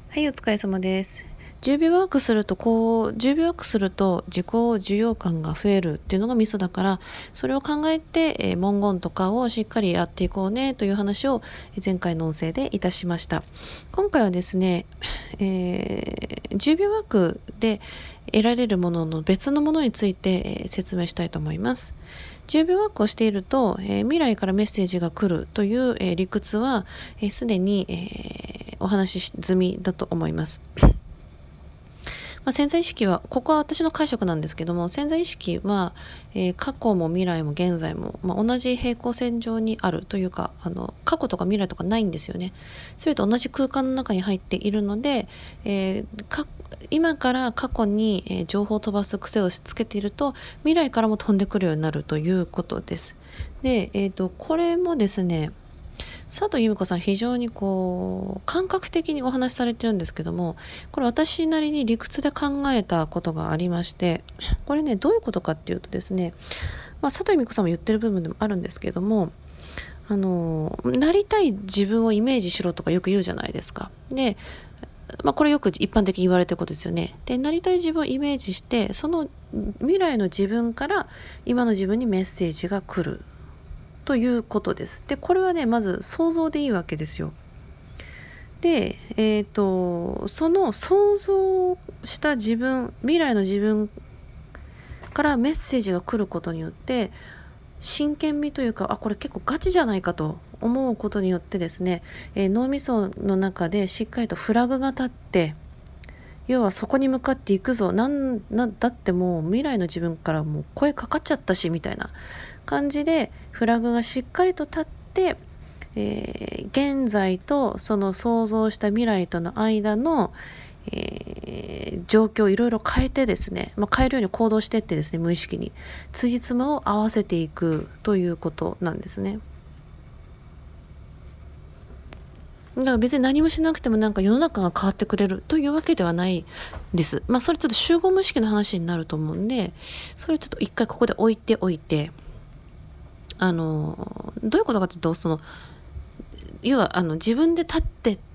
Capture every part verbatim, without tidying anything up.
はい、お疲れ様です。じゅうびょうワークすると、こう、じゅうびょうワークすると自己需要感が増えるっていうのがミソだから、それを考えて、えー文言とかをしっかりやっていこうねという話をえー前回の音声でいたしました。今回はですね、えーじゅうびょうワークで得られるものの別のものについて、えー説明したいと思います。じゅうびょうワークをしていると、えー未来からメッセージが来るという、えー理屈はすで、に、えーお話し済みだと思います。まあ、潜在意識は、ここは私の解釈なんですけども、潜在意識は、えー過去も未来も現在も、まあ、同じ平行線上にあるというか、あの過去とか未来とかないんですよね。全て同じ空間の中に入っているので、えーか今から過去に、えー情報を飛ばす癖をつけていると、未来からも飛んでくるようになるということです。で、えーと、これもですね、佐藤由美子さん非常にこう感覚的にお話しされてるんですけども、これ私なりに理屈で考えたことがありまして、これね、どういうことかっていうとですね、まあ、佐藤由美子さんも言ってる部分でもあるんですけども、あのなりたい自分をイメージしろとかよく言うじゃないですか。で、まあ、これよく一般的に言われてることですよね。で、なりたい自分をイメージして、その未来の自分から今の自分にメッセージが来るということです。で、これはね、まず想像でいいわけですよ。で、えーと、その想像した自分、未来の自分からメッセージが来ることによって、真剣味というか、あ、これ結構ガチじゃないかと思うことによってですね、えー脳みその中でしっかりとフラグが立って、要はそこに向かっていくぞ、なんなだってもう未来の自分からもう声かかっちゃったしみたいな感じでフラグがしっかりと立って、えー現在とその想像した未来との間の、えー状況をいろいろ変えてですね、まあ、変えるように行動していってですね、無意識に辻褄を合わせていくということなんですね。だから別に何もしなくてもなんか世の中が変わってくれるというわけではないです。まあそれちょっと集合無意識の話になると思うんで、それちょっと一回ここで置いておいて、あのどういうことかというと、その要はあの自分で立ってった、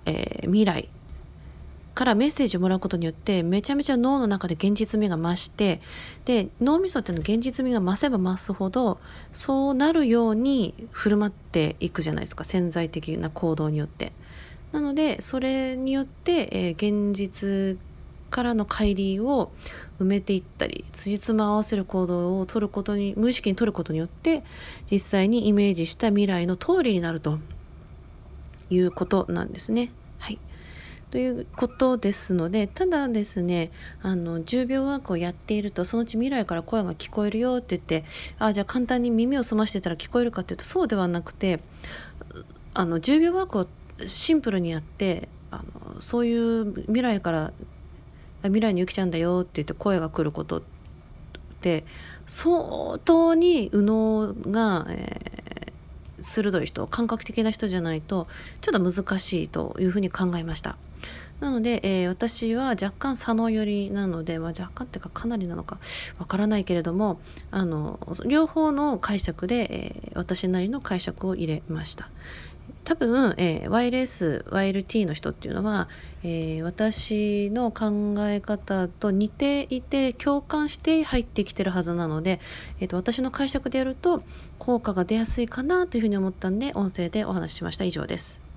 えー未来からメッセージをもらうことによってめちゃめちゃ脳の中で現実味が増して、で脳みそっていうのは現実味が増せば増すほどそうなるように振る舞っていくじゃないですか、潜在的な行動によって。なのでそれによって、えー現実からの乖離を埋めていったり、辻褄を合わせる行動を取ることに無意識に取ることによって実際にイメージした未来の通りになるということなんですね。はい、ということですので、ただですね、あのじゅうびょうワークをやっているとそのうち未来から声が聞こえるよって言って、あ、じゃあ簡単に耳を澄ましてたら聞こえるかっていうとそうではなくて、あのじゅうびょうワークをシンプルにやって、あのそういう未来から未来にゆきちゃんだよって言って声が来ることって相当に右脳が、えー鋭い人、感覚的な人じゃないとちょっと難しいというふうに考えました。なので、えー私は若干左脳寄りなので、まあ、若干っていうかかなりなのかわからないけれども、あの両方の解釈で、えー私なりの解釈を入れました。多分、えー、ワイエルエス、ワイエルティー の人っていうのは、えー私の考え方と似ていて共感して入ってきてるはずなので、えーと、私の解釈でやると効果が出やすいかなというふうに思ったんで音声でお話ししました。以上です。